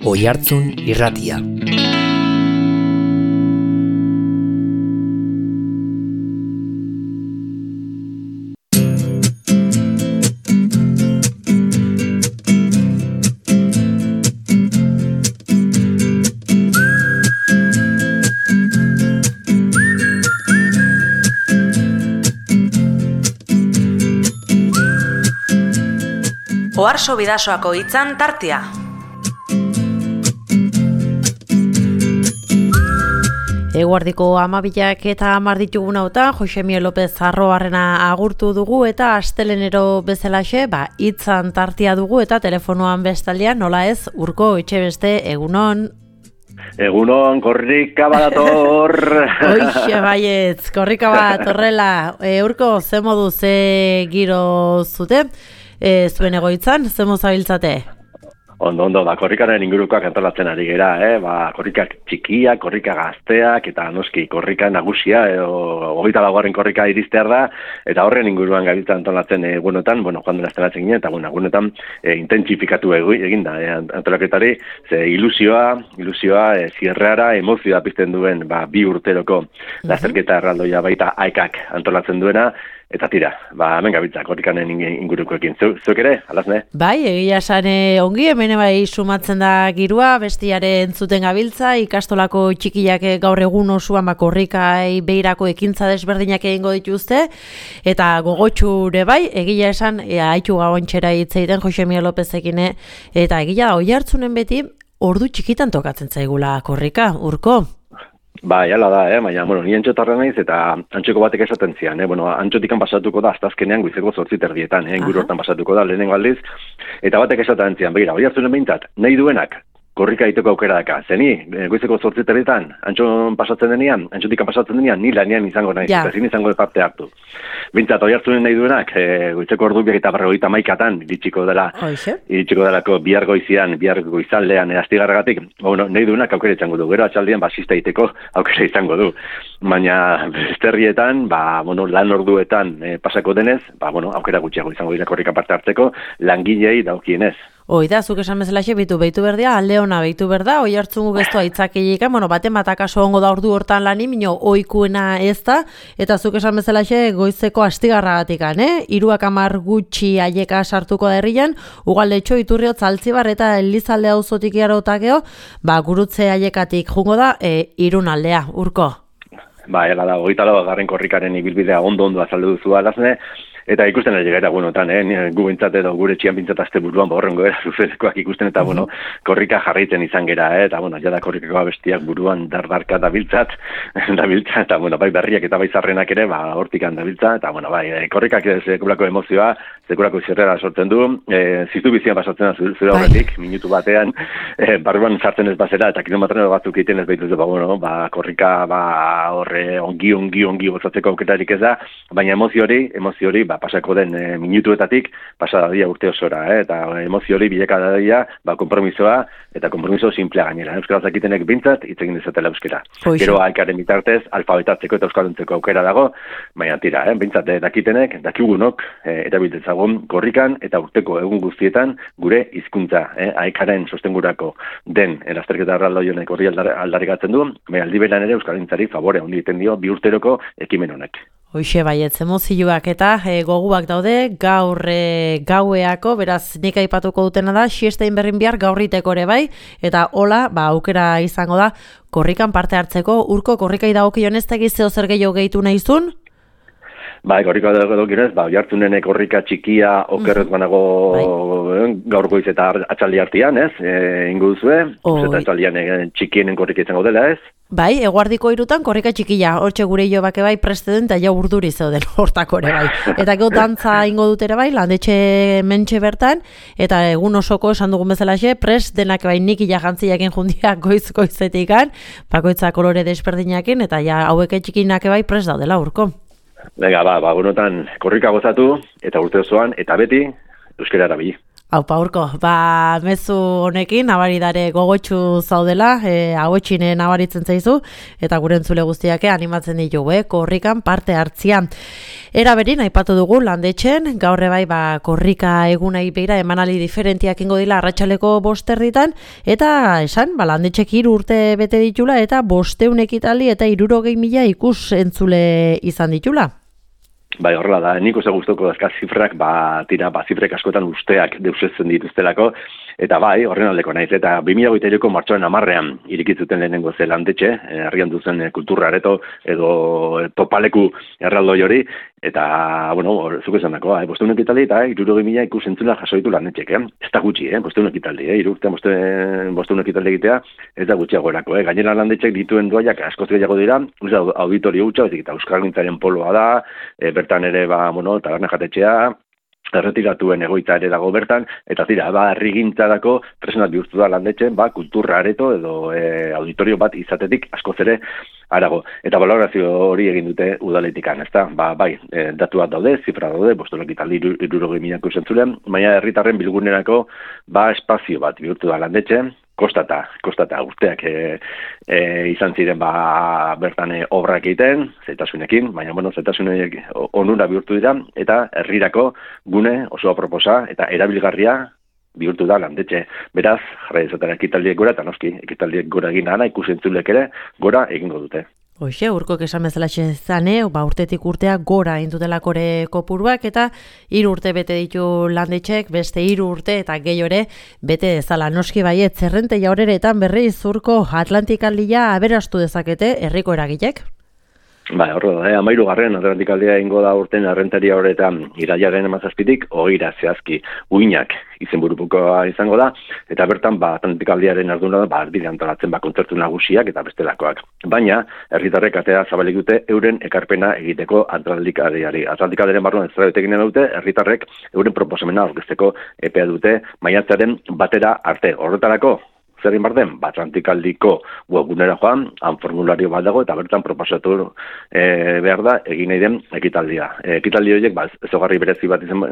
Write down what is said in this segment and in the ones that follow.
Oihartzun Irratia. Oharso Bidasoako hitzan tartea. Eguardiko 12 eta 10 ditugun hautan, Josemi López Arrobarrena agurtu dugu eta astelenero bezalaxe, hitzan tartea dugu eta telefonoan bestaldean, nola ez, Urko Etxebeste, egunon. Egunon, korrika badator. Hoixe baietz, korrika bat horrela. Urko, ze modu, ze giro zute? Zuen egoitzan, ze mozabiltzate? Ondo, korrikaren ingurukoak antolatzen ari gera, korrikak txikiak, korrika gazteak, eta noski korrika nagusia, 24. korrika iristear da, eta horren inguruan gabiltza antolatzen egunotan, joan dela estelatzen ginen, eta egunotan intentsifikatu egin da, antolaketari, ze ilusioa, zierreara, emozioa pizten duen, 2 urteroko lasterketa erraldoia baita aikak antolatzen duena, eta tira, hemen gabiltza, korrikanen ingurukoekin. Zuek ere, alazne? Bai, egia esan ongi, hemen bai sumatzen da girua, bestiaren entzuten gabiltza, ikastolako txikiak gaur egun osoan korrikai beirako ekintza desberdinak egingo dituzte, eta gogotxure bai, egia esan, haitu gaontxera hitz egiten Josemi Lópezekin, eta egia da, Oihartzunen beti, ordu txikitan tokatzen zaigula korrika, Urko? Bai, ala da, baina, ni antxotarra naiz eta antxoko batek esaten zian, antxotikan pasatuko da, aztazkenean goizeko 8:00 inguru hortan pasatuko da, lehenengo aldiz, eta batek esaten zian, begira, Oihartzunen behintzat, nahi duenak, korrika egiteko aukera daka. Zeni, goizeko 8:00 antxotikan pasatzen denean, ni lanean izango naiz, eta zin izango parte hartu. Bintzat, Oihartzunen nahi duenak, goizeko ordu 2:50 iritsiko delako bihar goizaldean astigarragatik, nahi duenak aukera izango du, gero atxaldian basista egiteko aukera izango du. Baina, besterrietan, lan orduetan pasako denez, aukera gutxiago izango dira korrika parte hartzeko, langilei daukienez. Da, zuk esan bezalaxe, behitu berdia, alde ona behitu berda, Oihartzun ez du aitzakilikan, baten bat akaso ongo da ordu hortan lani, mino oikuena ez da, eta zuk esan bezalaxe goizeko astigarragatikan, 3:10 gutxi aieka sartuko da herrian, Ugaldetxo, Iturriotz, Altzibar eta Elizalde auzotik iarotakeo, gurutze aiekatik jungo da, Irun aldea, Urko. Ela da, 24. korrikaren ibilbidea ondo azaldu duzu alazne, eta ikusten ari gara, gu bintzat edo gure txian bintzat azte buruan, horrengo era, zuzenekoak ikusten, eta, korrika jarraitzen izan gera, eta, jada korrikakoa bestiak buruan dardarka dabiltzat, eta, bai berriak eta bai zarrenak ere, hortikan dabiltza, eta, korrikak sekulako emozioa, sekulako zerrera sortzen du, ziztu bizian pasatzen da zure horretik, minutu batean, barruan sartzen ez bazera, eta kilometrero batzuk egiten ez behituzu, korrika, horre, ongi gozatzeko aukerarik ez da, baina emozio hori, pasako den minutuetatik pasada dia urte osora, eta emozio hori bileka da dia, konpromisoa, eta konpromiso simplea gainera. Euskaraz dakitenek bintzat, hitz egin dezatela euskara. Gero aikaren bitartez, alfabetatzeko eta euskalduntzeko aukera dago, baina tira, bintzat dakitenek, dakigunok, erabiltzezagun korrikan, eta urteko egun guztietan, gure hizkuntza, aikaren sostengurako den, lasterketa erraldoionek horri aldarrikatzen du, baina aldiberan ere euskalduntzari favore handi egiten dio, 2 urteroko ekimen honek. Hoixe baietz, emozioak eta goguak daude, gaur gaueako, beraz nik aipatuko dutena da, siestein berrin bihar gaurriteko ere bai, eta hola, aukera izango da, korrikan parte hartzeko, Urko korrikai dagokionez eta gizeo zer gehiago gehitu nahizun? Korrika dagokionez, Oihartzunen korrika txikia okerrez banago gaur goiz eta atxaldi hartian, ingo duzue, eta atxaldian txikienen korrika izango dela, ez? Bai, eguardiko 3 korrika txikia, hortxe gure bake bai presteden eta urduri zeuden hortako ere bai. Eta gero dantza ingo dut ere bai, landetxe mentxe bertan, eta egun osoko esan dugun bezalaxe, prest denak bai nik jantziakin jundia goizetikan, bakoitza kolore desberdinakin, eta hauek txikinak bai prest daudela, Urko. Venga, egunotan korrika gozatu, eta urte osoan, eta beti euskara erabili. Aupa, Urko, mezu honekin, nabaridare gogotxu zaudela, hauetxine nabaritzen zaizu, eta gure entzule guztiake animatzen ditu, korrikan parte hartzia. Era berin, aipatu dugu Landetxen, gaur bai korrika egunai begira emanali diferentiak ingo dila arratsaleko 5:00 eta esan, Landetxek 3 urte bete ditula, eta 500 ekitaldi eta 60.000 ikus entzule izan ditula. Bai, horrela da, nik oso gustoko dazka zifrak, zifrek askotan usteak deusetzen dituztelako, eta bai, horren aldeko naiz, eta 2023ko martxoaren 10ean irikitzuten lehenengo ze Landetxe, herrian duzen kulturra areto edo topaleku erraldoi hori, eta, bueno, zuk esan dako, 500 ekitaldi eta 60.000 ikus entzula jaso ditu Landetxek, ez da gutxi, 500 ekitaldi, 3 urtean 500 ekitaldi egitea, ez da gutxiagoerako, gainera Landetxek dituen doaiak askoz gehiago dira, auditorio hutsa, eta euskalgintzaren poloa da, bertan ere, taberna jatetxea, erretiratuen egoitza ere dago bertan, eta zira, herrigintzarako tresna bihurtu da Landetxen, kulturra areto edo auditorio bat izatetik askoz ere arago. Eta balorazio hori egin dute udaletikan, ezta? Bai, datu bat daude, zifra daude, 500 ekitaldi 60.000 ikus entzulen, baina herritarren bilgunerako espazio bat bihurtu da Landetxen, kostata urteak izan ziren bertan obrak egiten, zaitasunekin, baina zaitasunek onura bihurtu dira, eta herrirako gune oso aproposa eta erabilgarria bihurtu da Landetxe. Beraz, jarra izatera ekitaldiek gora, eta noski, ekitaldiek gora egin ara, ikusentzulek ere gora egingo dute. Hoxe, Urkok esan bezala zane, urtetik urtea gora indutelakore kopuruak, eta 3 urte bete ditu Landetxek, beste 3 urte eta gehiago ere bete dezala. Noski baiet, zerrente jaureretan berriz Urko Atlantikaldia aberastu dezakete herriko eragilek? Bai, horro da, 13. Atlantikaldia ingo da urten errenteria horretan irailaren 17tik 20 zehazki uinak izenburukoa izango da, eta bertan Atlantikaldiaren ardura da ardide antolatzen kontzertu nagusiak eta bestelakoak. Baina, herritarrek atea zabalik dute euren ekarpena egiteko Atlantikaldiari. Atlantikaldiaren barruan ez egin dute, herritarrek euren proposamena aurkezteko epea dute maiatzaren batera arte. Horretarako, zer egin behar den? Atlantikaldiko webgunera joan, han formulario bat dago, eta bertan proposatu behar da egin nahi den ekitaldia. Ekitaldi horiek ezaugarri berezi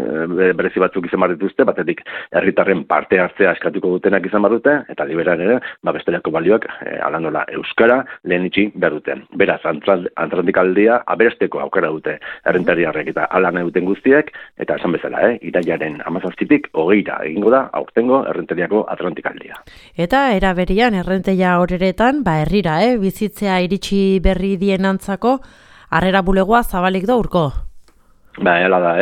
batzuk izan behar dituzte, batetik herritarren parte hartzea eskatuko dutenak izan behar dute, eta liberan ere, bestelako balioak alandola euskara lehenitsi behar duten. Beraz, Atlantikaldia aberasteko aukera dute errentariarrek eta ala nahi duten guztiek, eta esan bezala, irailaren 17tik 20 egingo da aurtengo errentariako Atlantikaldia. Eta era berian errenteia horeretan, herrira, bizitzea iritsi berri dienantzako, harrera bulegoa zabalik da Urko? Hala da,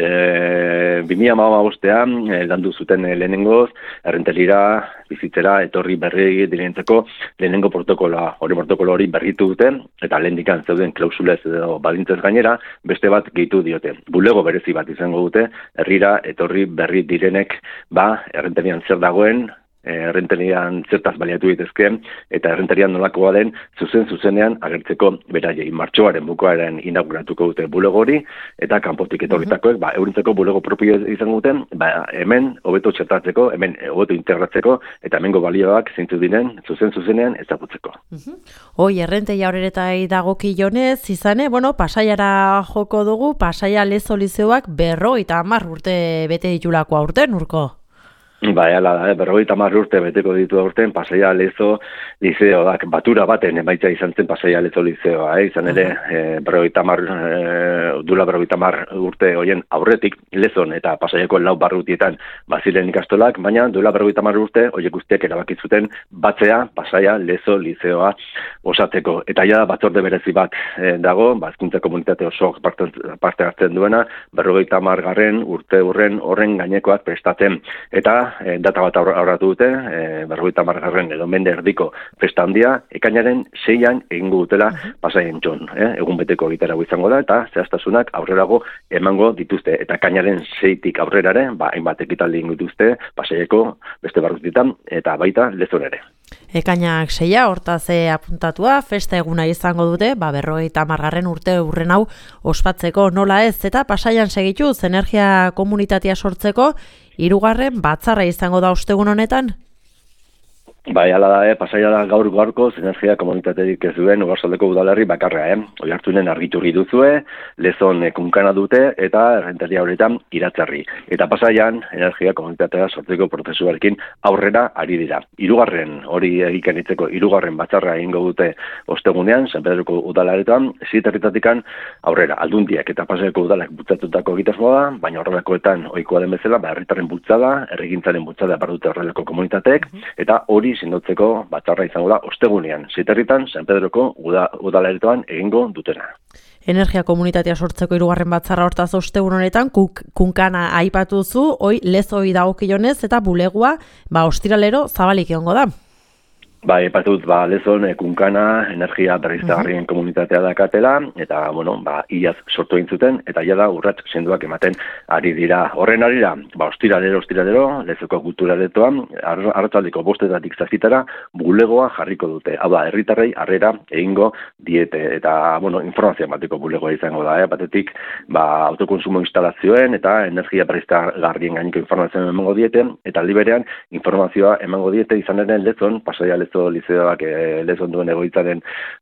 2015ean landu zuten lehenengoz, errenterira, bizitzera, etorri berri direntzeko lehenengo protokolo hori berritu dute, eta lehendikan zeuden klausulez edo baldintzez gainera, beste bat gehitu diote. Bulego berezi bat izango dute, herrira, etorri berri direnek, errenterian zer dagoen, errenterian zertaz baliatu ditezke, eta errenterian nolakoa den zuzenean agertzeko beraiei. Martxoaren bukoaren inauguratuko dute bulego hori, eta kanpotik etorritakoek, eurentzako bulego propio izango duten, hemen hobeto txertatzeko, hemen hobeto integratzeko, eta hemengo balioak zeintzu diren zuzenean ezagutzeko. Hoi, errenteia horeretai dagokionez, izane, Pasaiara joko dugu, Pasaia Lezo Lizeoak 50 urte bete ditulako aurten, Urko? Hala da, 50 urte beteko ditu aurten Pasaia Lezo Lizeoak, batura baten emaitza izan zen Pasaia Lezo Lizeoa, izan ere, 50 urte horien aurretik, Lezon eta Pasaiako 4 barrutietan baziren ikastolak, baina duela 50 urte horiek guztiek erabakizuten batzea Pasaia Lezo Lizeoa osatzeko. Eta ja batzorde berezi bat dago, hezkuntza komunitate oso parte hartzen duena, 50 urte horren gainekoak prestatzen. Eta data bat aurratu dute, 50 edo mende erdiko festa handia, ekainaren 6an egingo dutela Pasaien txon. Egun beteko egitarago izango da, eta zehaztasunak aurrerago emango dituzte. Eta ekainaren 6tik aurrerare, hainbat ekitaldi egingo dituzte Pasaieko beste barrutietan, eta baita Lezon ere. Ekainak 6a, hortaz apuntatua, festa eguna izango dute, 50 urte urren hau ospatzeko nola ez, eta Pasaian segituz energia komunitatea sortzeko, 3. batzarra izango da ostegun honetan? Bai, ala da, Pasaia da gaurko energia komunitaterik ez duen Ogarsaldeko udalerri bakarra, Oiartzunen argiturri duzue, Lezon kunkana dute eta Errenteria horretan Iratzarri. Eta Pasaian energia komunitatea sortzeko prozesuarekin aurrera ari dira. Hori egikanitzeko hirugarren batzarra egingo dute ostegunean, San Pedroko udalaretan, ziterritatikan aurrera. Aldundiak eta Pasaiako udalak bultzatutako egitasmoa da, baina horrelakoetan ohikoa den bezala, herritarren bultzada, herrigintzaren bultzada bardute horrelako komunitateek, eta hori sendotzeko batzarra izango da ostegunean, ziterritan San Pedroko udaleretoan egingo dutena. Energia komunitatea sortzeko hirugarren batzarra hortaz ostegun honetan kunkana aipatu zu, Lezoi dagokionez eta bulegua ostiralero zabalik egongo da. Bai, patut, Lezon kunkana energia berriztagarrien komunitatea dakatela, eta, iaz sortu egin zuten, eta jada urrats sendoak ematen ari dira. Horren arira, ostiralero, Lezoko kulturaretoan, arratsaldeko 5:00 zazpitara, bulegoa jarriko dute. Hau da, herritarrei harrera egingo diete, eta, informazioa emateko bulegoa izango da, batetik, autokonsumo instalazioen, eta energia berriztagarrien gaineko informazioa emango diete, eta liberean informazioa emango diete izan ere Lezon, Pasaia Lizeoak Lezon duen egoitzaren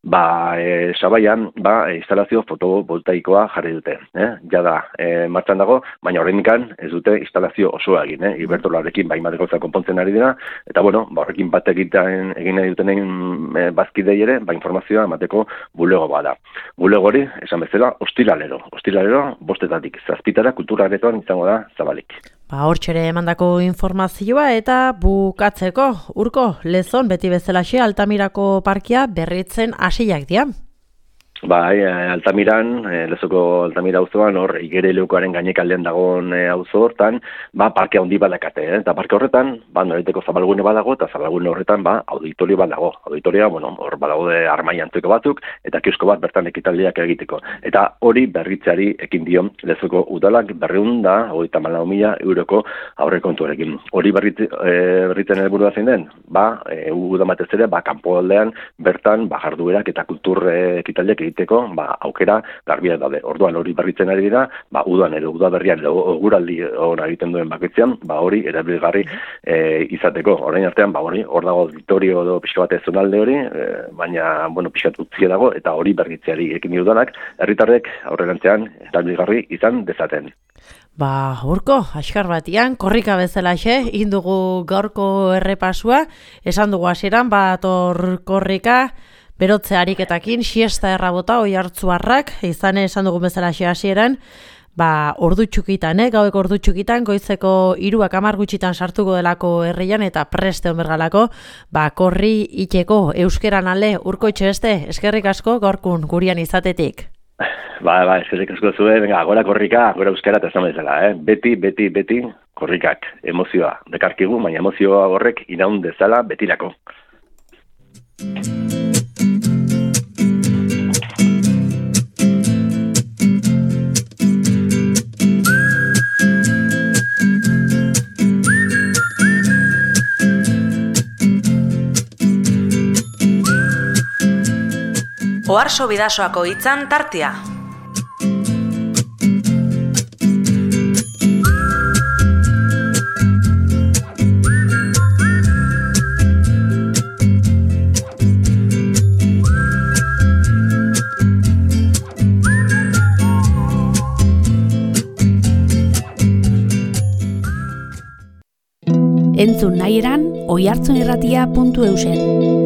sabaian instalazio fotovoltaikoa jarri dute. Jada martxan dago, baina horrendikan ez dute instalazio osoa egin. Ibertolarekin baimate gauza konpontzen ari dira, eta horrekin bat egin nahi dutenen bazkidei ere, informazioa emateko bulego bada. Bulego hori, esan bezala, ostiralero 5:00 zazpitara kulturaretoan izango da zabalik. Hortxere emandako informazioa eta bukatzeko, Urko, Lezon beti bezalaxe Altamirako parkia berritzen hasiak dira. Bai, Altamiran, Lezoko Altamira auzoan, hor, Igereleukoaren gainekaldean dagoen auzo hortan, parke handi badakate, eta parke horretan, noraiteko zabalgune badago, eta zabalgune horretan, auditorio badago. Auditoria, hor badago de armai antzeko batzuk, eta kiosko bat bertan ekitaldiak egiteko. Eta hori berritzeari ekin dio Lezoko udalak 234.000 euroko aurrekontuarekin. Hori berritzen helburua zein den? Uda batez ere, kanpoaldean bertan, jarduerak eta kultur ekitaldiak egiteko, aukera garbia daude. Orduan hori berritzen ari dira, udan edo udaberrian edo guraldi ona egiten duen bakoitzean, hori erabilgarri izateko. Orain artean, hor dago auditorio edo pixka bat zonalde hori, baina, pixka utzi dago, eta hori berritzeari ekin dudanak, herritarrek aurrerantzean erabilgarri izan dezaten. Urko, askar batian, korrika bezalaxe, egin dugu gaurko errepasua, esan dugu hasieran, korrika, berotze ariketakin, siesta errabota, Oiartzuarrak, esan dugu bezala hasieran, ordu txukitan, gaueko ordu txukitan, goizeko 3:10 gutxitan sartuko delako herrian eta preste onbergalako, korri iteko euskeran alde, Urko Etxebeste, eskerrik asko gaurkun gurian izatetik. Eskerrik asko zuen, gora korrika, gora euskara eta esan bezala, beti, korrikak, emozioa, dekarkigu, baina emozioa horrek iraun dezala betirako. Oharso Bidasoako hitzan tartea. Entzun nahi eran, oihartzunirratia.eusen.